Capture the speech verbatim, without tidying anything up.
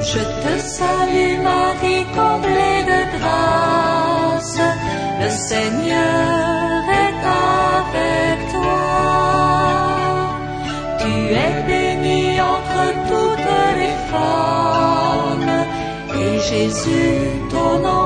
Je te salue Marie, comblée de grâce, le Seigneur est avec toi. Tu es bénie entre toutes les femmes, et Jésus, ton enfant,